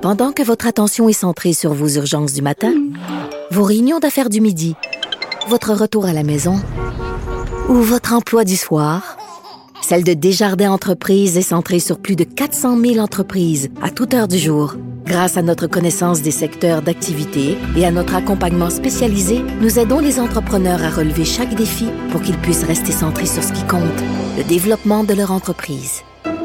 Pendant que votre attention est centrée sur vos urgences du matin, vos réunions d'affaires du midi, votre retour à la maison ou votre emploi du soir, celle de Desjardins Entreprises est centrée sur plus de 400 000 entreprises à toute heure du jour. Grâce à notre connaissance des secteurs d'activité et à notre accompagnement spécialisé, nous aidons les entrepreneurs à relever chaque défi pour qu'ils puissent rester centrés sur ce qui compte, le développement de leur entreprise.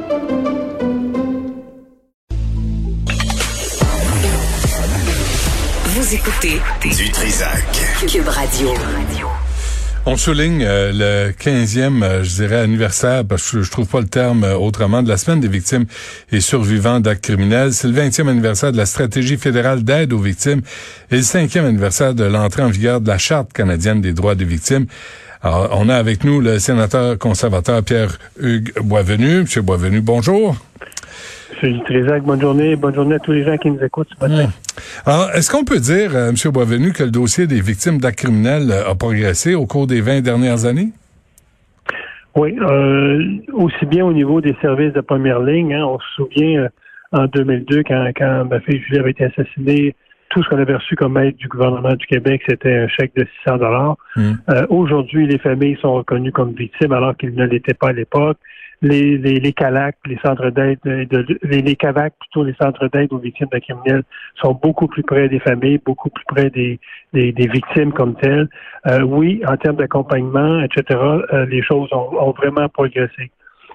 Vous écoutez du Trizac. Cube Radio. On souligne le 15e, je dirais, anniversaire, parce que je trouve pas le terme autrement, de la Semaine des victimes et survivants d'actes criminels. C'est le 20e anniversaire de la Stratégie fédérale d'aide aux victimes et le 5e anniversaire de l'entrée en vigueur de la Charte canadienne des droits des victimes. Alors, on a avec nous le sénateur conservateur Pierre-Hugues Boisvenu. Monsieur Boisvenu, bonjour. Monsieur Trizac, bonne journée à tous les gens qui nous écoutent ce matin. Alors, est-ce qu'on peut dire, M. Boisvenu, que le dossier des victimes d'actes criminels a progressé au cours des 20 dernières années? Oui, aussi bien au niveau des services de première ligne. On se souvient, en 2002, quand ma fille Julie avait été assassinée, tout ce qu'on avait reçu comme aide du gouvernement du Québec, c'était un chèque de 600 $. Aujourd'hui, les familles sont reconnues comme victimes alors qu'ils ne l'étaient pas à l'époque. Les CALAC, les centres d'aide, les CAVAC, plutôt les centres d'aide aux victimes de criminels, sont beaucoup plus près des familles, beaucoup plus près des victimes comme telles. Oui, en termes d'accompagnement, etc., les choses ont vraiment progressé.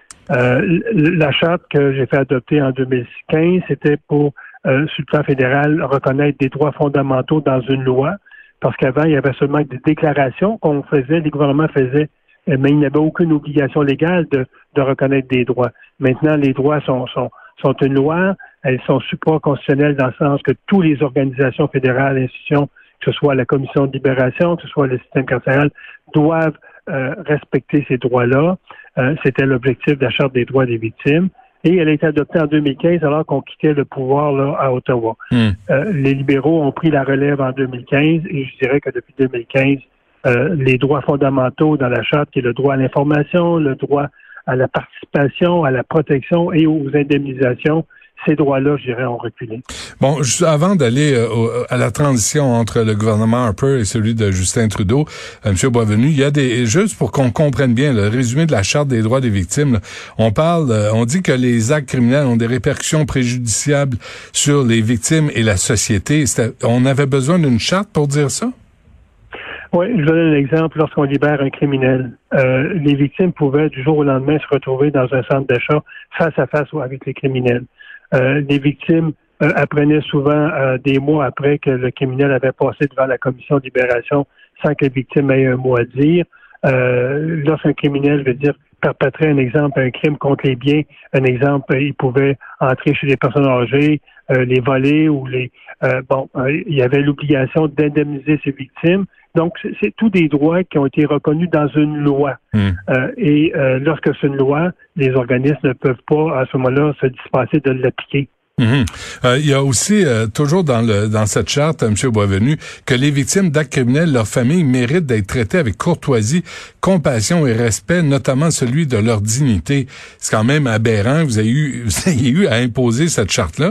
La charte que j'ai fait adopter en 2015, c'était pour, sur le plan fédéral, reconnaître des droits fondamentaux dans une loi, parce qu'avant, il y avait seulement des déclarations qu'on faisait, les gouvernements faisaient, mais il n'y avait aucune obligation légale de reconnaître des droits. Maintenant, les droits sont une loi, elles sont supraconstitutionnelles dans le sens que toutes les organisations fédérales, institutions, que ce soit la Commission de libération, que ce soit le système carcéral, doivent respecter ces droits-là. C'était l'objectif de la Charte des droits des victimes. Et elle a été adoptée en 2015 alors qu'on quittait le pouvoir là, à Ottawa. Les libéraux ont pris la relève en 2015 et je dirais que depuis 2015, les droits fondamentaux dans la Charte, qui est le droit à l'information, le droit à la participation, à la protection et aux indemnisations, ces droits-là, je dirais, ont reculé. Bon, avant d'aller à la transition entre le gouvernement Harper et celui de Justin Trudeau, M. Boisvenu, il y a juste pour qu'on comprenne bien le résumé de la Charte des droits des victimes, là, on dit que les actes criminels ont des répercussions préjudiciables sur les victimes et la société. On avait besoin d'une charte pour dire ça? Oui, je donne un exemple. Lorsqu'on libère un criminel, les victimes pouvaient du jour au lendemain se retrouver dans un centre d'achat face à face avec les criminels. Les victimes apprenaient souvent des mois après que le criminel avait passé devant la commission de libération sans que les victimes aient un mot à dire. Lorsqu'un criminel, je veux dire, perpétrait un exemple, un crime contre les biens, un exemple, il pouvait entrer chez les personnes âgées, les voler ou il y avait l'obligation d'indemniser ses victimes. Donc, c'est tous des droits qui ont été reconnus dans une loi. Lorsque c'est une loi, les organismes ne peuvent pas, à ce moment-là, se dispenser de l'appliquer. Il y a aussi, toujours dans cette charte, M. Boisvenu, que les victimes d'actes criminels, leurs familles méritent d'être traitées avec courtoisie, compassion et respect, notamment celui de leur dignité. C'est quand même aberrant. Vous avez eu à imposer cette charte-là?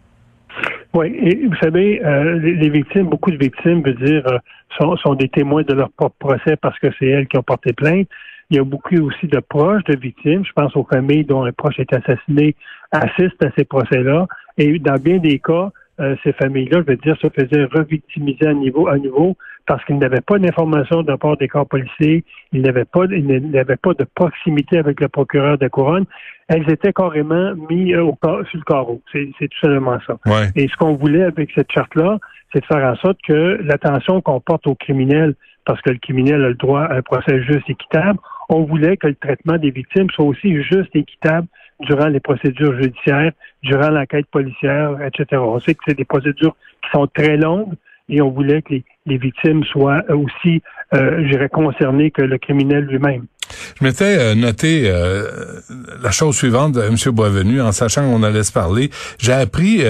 Oui, et vous savez, les victimes, beaucoup de victimes, veut dire, sont des témoins de leur propre procès parce que c'est elles qui ont porté plainte. Il y a beaucoup aussi de proches de victimes. Je pense aux familles dont un proche est assassiné, assistent à ces procès-là. Et dans bien des cas, ces familles-là, je veux dire, se faisaient revictimiser à nouveau parce qu'ils n'avaient pas d'informations de la part des corps policiers, ils n'avaient pas de proximité avec le procureur de la Couronne. Elles étaient carrément mises sur le carreau. C'est tout simplement ça. Ouais. Et ce qu'on voulait avec cette charte-là, c'est de faire en sorte que l'attention qu'on porte aux criminels, parce que le criminel a le droit à un procès juste et équitable, on voulait que le traitement des victimes soit aussi juste et équitable durant les procédures judiciaires, durant l'enquête policière, etc. On sait que c'est des procédures qui sont très longues et on voulait que les victimes soient aussi, concernées que le criminel lui-même. Je m'étais noté la chose suivante, M. Boisvenu, en sachant qu'on allait se parler. J'ai appris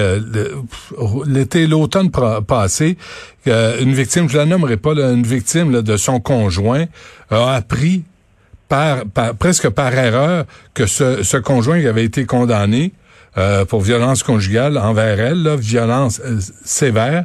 l'automne passé qu'une victime, je la nommerai pas, là, une victime là, de son conjoint a appris presque par erreur que ce conjoint qui avait été condamné pour violence conjugale envers elle, là, violence sévère,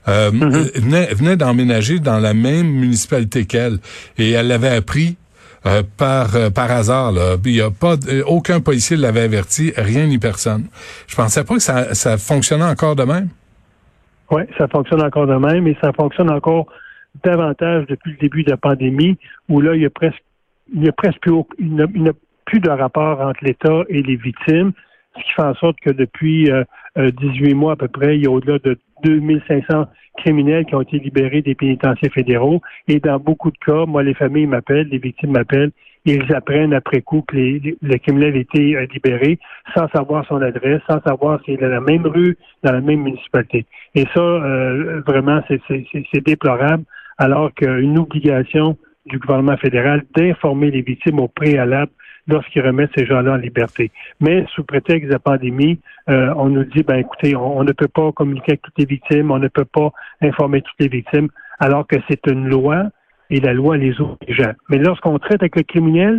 venait d'emménager dans la même municipalité qu'elle. Et elle l'avait appris par hasard, là. Il y a pas aucun policier l'avait averti, rien ni personne. Je pensais pas que ça fonctionnait encore de même. Oui, ça fonctionne encore de même et ça fonctionne encore davantage depuis le début de la pandémie, où là, il y a presque plus de rapport entre l'État et les victimes, ce qui fait en sorte que depuis 18 mois à peu près, il y a au-delà de 2500 criminels qui ont été libérés des pénitenciers fédéraux. Et dans beaucoup de cas, moi, les familles m'appellent, les victimes m'appellent, et ils apprennent après coup que le criminel a été libéré sans savoir son adresse, sans savoir s'il est dans la même rue, dans la même municipalité. Et ça, vraiment, c'est déplorable, alors qu'une obligation du gouvernement fédéral d'informer les victimes au préalable lorsqu'ils remettent ces gens-là en liberté. Mais sous prétexte de la pandémie, on nous dit, écoutez, on ne peut pas communiquer avec toutes les victimes, on ne peut pas informer toutes les victimes, alors que c'est une loi et la loi les oblige. Mais lorsqu'on traite avec le criminel,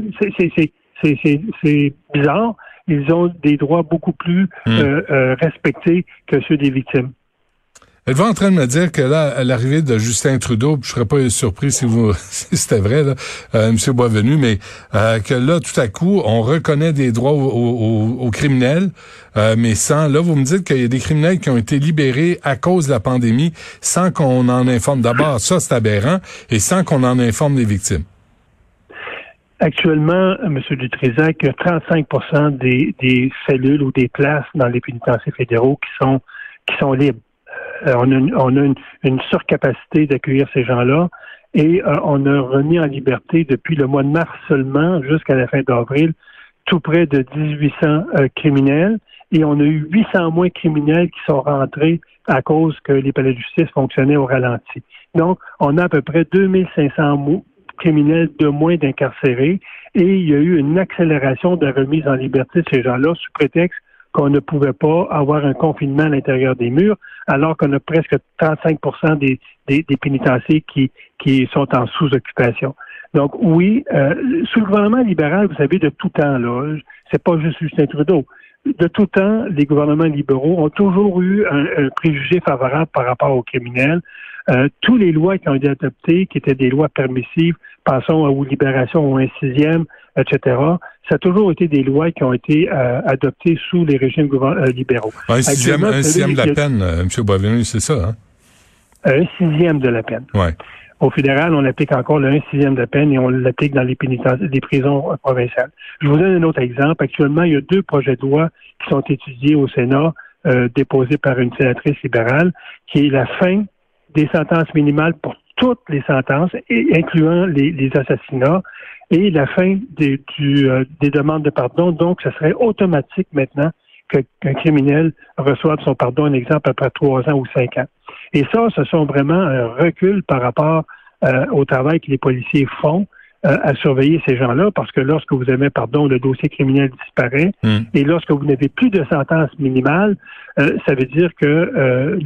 c'est bizarre. Ils ont des droits beaucoup plus respectés que ceux des victimes. Êtes-vous en train de me dire que là, à l'arrivée de Justin Trudeau, je serais pas surpris si c'était vrai, là, M. Boisvenu, mais que là, tout à coup, on reconnaît des droits aux criminels, mais là, vous me dites qu'il y a des criminels qui ont été libérés à cause de la pandémie sans qu'on en informe. D'abord, ça, c'est aberrant, et sans qu'on en informe les victimes. Actuellement, M. Dutrisac, 35% des cellules ou des places dans les pénitenciers fédéraux qui sont libres. On a une surcapacité d'accueillir ces gens-là et on a remis en liberté depuis le mois de mars seulement jusqu'à la fin d'avril tout près de 1800 criminels et on a eu 800 moins criminels qui sont rentrés à cause que les palais de justice fonctionnaient au ralenti. Donc, on a à peu près 2500 criminels de moins d'incarcérés et il y a eu une accélération de remise en liberté de ces gens-là sous prétexte qu'on ne pouvait pas avoir un confinement à l'intérieur des murs, alors qu'on a presque 35% des pénitenciers qui sont en sous-occupation. Donc oui, sous le gouvernement libéral, vous savez, de tout temps, là, c'est pas juste Justin Trudeau. De tout temps, les gouvernements libéraux ont toujours eu un préjugé favorable par rapport aux criminels. Tous les lois qui ont été adoptées, qui étaient des lois permissives, pensons aux libérations ou un sixième, etc., ça a toujours été des lois qui ont été adoptées sous les régimes libéraux. Un sixième de la peine, M. Boisvenu, c'est ça, hein? Un sixième de la peine. Ouais. Au fédéral, on applique encore le 1/6 de la peine et on l'applique dans les prisons provinciales. Je vous donne un autre exemple. Actuellement, il y a 2 projets de loi qui sont étudiés au Sénat, déposés par une sénatrice libérale, qui est la fin des sentences minimales pour toutes les sentences, incluant les assassinats, et la fin des demandes de pardon. Donc, ce serait automatique maintenant qu'un criminel reçoive son pardon, un exemple, après 3 ans ou 5 ans. Et ça, ce sont vraiment un recul par rapport au travail que les policiers font à surveiller ces gens-là, parce que lorsque vous avez pardon, le dossier criminel disparaît, et lorsque vous n'avez plus de sentence minimale, ça veut dire que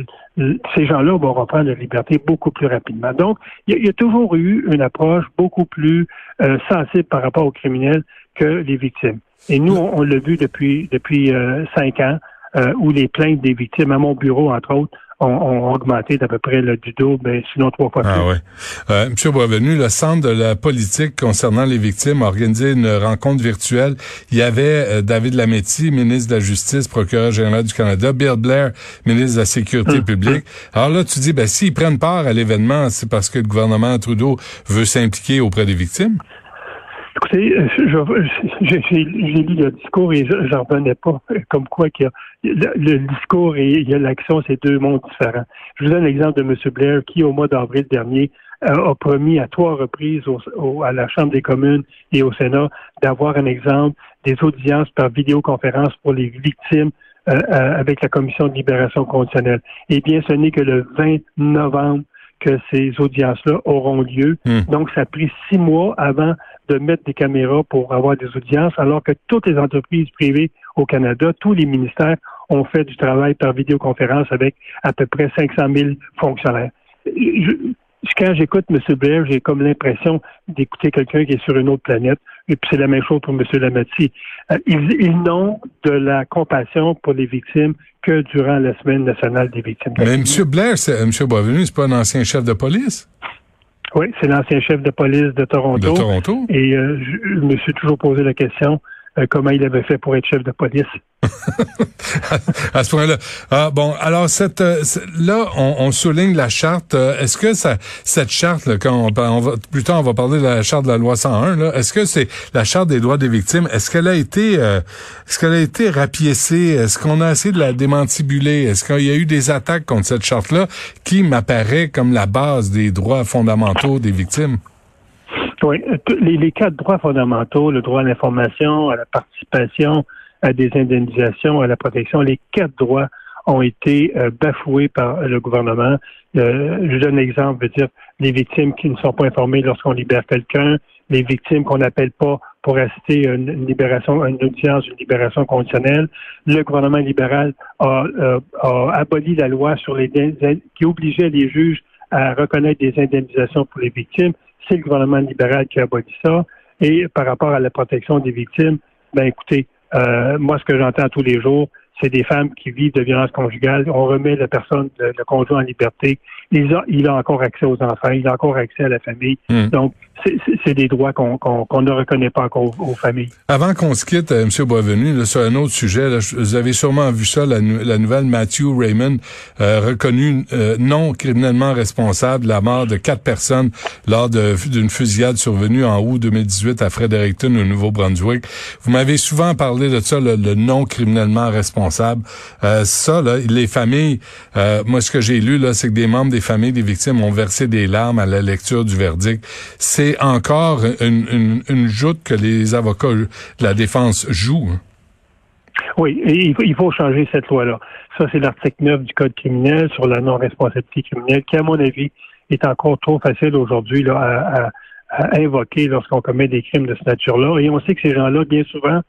ces gens-là vont reprendre leur liberté beaucoup plus rapidement. Donc, il y a toujours eu une approche beaucoup plus sensible par rapport aux criminels que les victimes. Et nous, on l'a vu depuis 5 ans, où les plaintes des victimes, à mon bureau, entre autres, ont augmenté d'à peu près du double, sinon 3 fois plus. Ah ouais. Monsieur Boisvenu, le Centre de la politique concernant les victimes a organisé une rencontre virtuelle. Il y avait David Lametti, ministre de la Justice, procureur général du Canada, Bill Blair, ministre de la Sécurité publique. Alors là, tu dis, s'ils prennent part à l'événement, c'est parce que le gouvernement Trudeau veut s'impliquer auprès des victimes? Écoutez, j'ai lu le discours et j'en revenais pas, comme quoi qu'il y a le discours et il y a l'action, c'est 2 mondes différents. Je vous donne l'exemple de M. Blair qui, au mois d'avril dernier, a promis à 3 reprises à la Chambre des communes et au Sénat d'avoir un exemple des audiences par vidéoconférence pour les victimes avec la Commission de libération conditionnelle. Eh bien, ce n'est que le 20 novembre que ces audiences-là auront lieu. Donc, ça a pris 6 mois avant de mettre des caméras pour avoir des audiences, alors que toutes les entreprises privées au Canada, tous les ministères ont fait du travail par vidéoconférence avec à peu près 500 000 fonctionnaires. quand j'écoute M. Blair, j'ai comme l'impression d'écouter quelqu'un qui est sur une autre planète. Et puis c'est la même chose pour M. Lametti. Ils n'ont de la compassion pour les victimes que durant la Semaine nationale des victimes. Mais M. Blair, M. Boisvenu, c'est pas un ancien chef de police? Oui, c'est l'ancien chef de police de Toronto. De Toronto? Et je me suis toujours posé la question comment il avait fait pour être chef de police. À ce point-là. Ah, bon, alors là, on souligne la charte. Est-ce que cette charte, là, quand plus tard on va parler de la charte de la loi 101, là, est-ce que c'est la charte des droits des victimes? Est-ce qu'elle a été rapiécée? Est-ce qu'on a essayé de la démantibuler? Est-ce qu'il y a eu des attaques contre cette charte-là qui m'apparaît comme la base des droits fondamentaux des victimes? Oui, les 4 droits fondamentaux, le droit à l'information, à la participation, à des indemnisations, à la protection, les 4 droits ont été bafoués par le gouvernement. Je donne un exemple, je veux dire, les victimes qui ne sont pas informées lorsqu'on libère quelqu'un, les victimes qu'on n'appelle pas pour assister à une libération, à une audience, une libération conditionnelle. Le gouvernement libéral a aboli la loi sur qui obligeait les juges à reconnaître des indemnisations pour les victimes. C'est le gouvernement libéral qui a aboli ça. Et par rapport à la protection des victimes, ben écoutez, moi, ce que j'entends tous les jours, c'est des femmes qui vivent de violences conjugales. On remet la personne, le conjoint en liberté. Il a encore accès aux enfants, il a encore accès à la famille. Donc, c'est des droits qu'on ne reconnaît pas encore aux familles. Avant qu'on se quitte, M. Boisvenu, là, sur un autre sujet, là, vous avez sûrement vu ça, la nouvelle Matthew Raymond, reconnu non criminellement responsable de la mort de 4 personnes lors d'une fusillade survenue en août 2018 à Fredericton, au Nouveau-Brunswick. Vous m'avez souvent parlé de ça, le non criminellement responsable. Ça, là, les familles, moi, ce que j'ai lu, là, c'est que des membres des familles des victimes ont versé des larmes à la lecture du verdict. C'est encore une joute que les avocats de la défense jouent. Oui, et il faut changer cette loi-là. Ça, c'est l'article 9 du Code criminel sur la non-responsabilité criminelle qui, à mon avis, est encore trop facile aujourd'hui là, à invoquer lorsqu'on commet des crimes de cette nature-là. Et on sait que ces gens-là, bien souvent,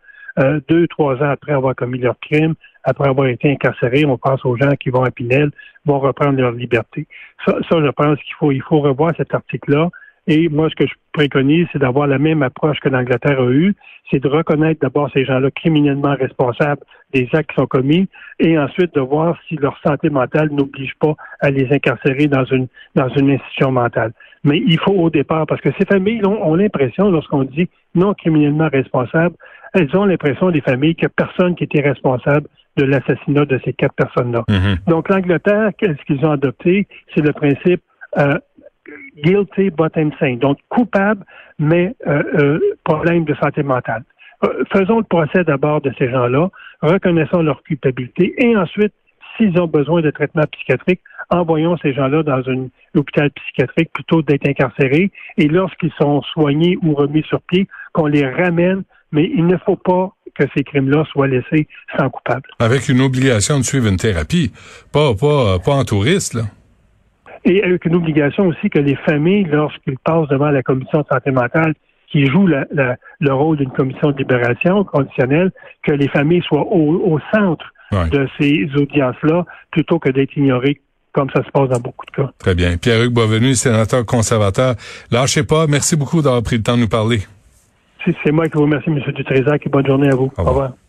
2-3 ans après avoir commis leur crime, après avoir été incarcérés, on pense aux gens qui vont à Pinel, vont reprendre leur liberté. Ça, je pense qu'il faut revoir cet article-là. Et moi, ce que je préconise, c'est d'avoir la même approche que l'Angleterre a eue, c'est de reconnaître d'abord ces gens-là criminellement responsables des actes qui sont commis, et ensuite de voir si leur santé mentale n'oblige pas à les incarcérer dans une institution mentale. Mais il faut au départ, parce que ces familles ont l'impression, lorsqu'on dit non criminellement responsable, elles ont l'impression, les familles, qu'il n'y a personne qui était responsable de l'assassinat de ces 4 personnes-là. Donc l'Angleterre, ce qu'ils ont adopté, c'est le principe guilty but insane, donc coupable, mais problème de santé mentale. Faisons le procès d'abord de ces gens-là, reconnaissons leur culpabilité, et ensuite, s'ils ont besoin de traitement psychiatrique, envoyons ces gens-là dans un hôpital psychiatrique plutôt d'être incarcérés, et lorsqu'ils sont soignés ou remis sur pied, qu'on les ramène, mais il ne faut pas que ces crimes-là soient laissés sans coupable. Avec une obligation de suivre une thérapie, pas en touriste, là. Et avec une obligation aussi que les familles, lorsqu'ils passent devant la commission de santé mentale, qui joue le rôle d'une commission de libération conditionnelle, que les familles soient au centre de ces audiences-là, plutôt que d'être ignorées comme ça se passe dans beaucoup de cas. Très bien. Pierre-Hugues Boisvenu, sénateur conservateur. Lâchez pas. Merci beaucoup d'avoir pris le temps de nous parler. C'est moi qui vous remercie, M. Dutrisac, et bonne journée à vous. Au revoir.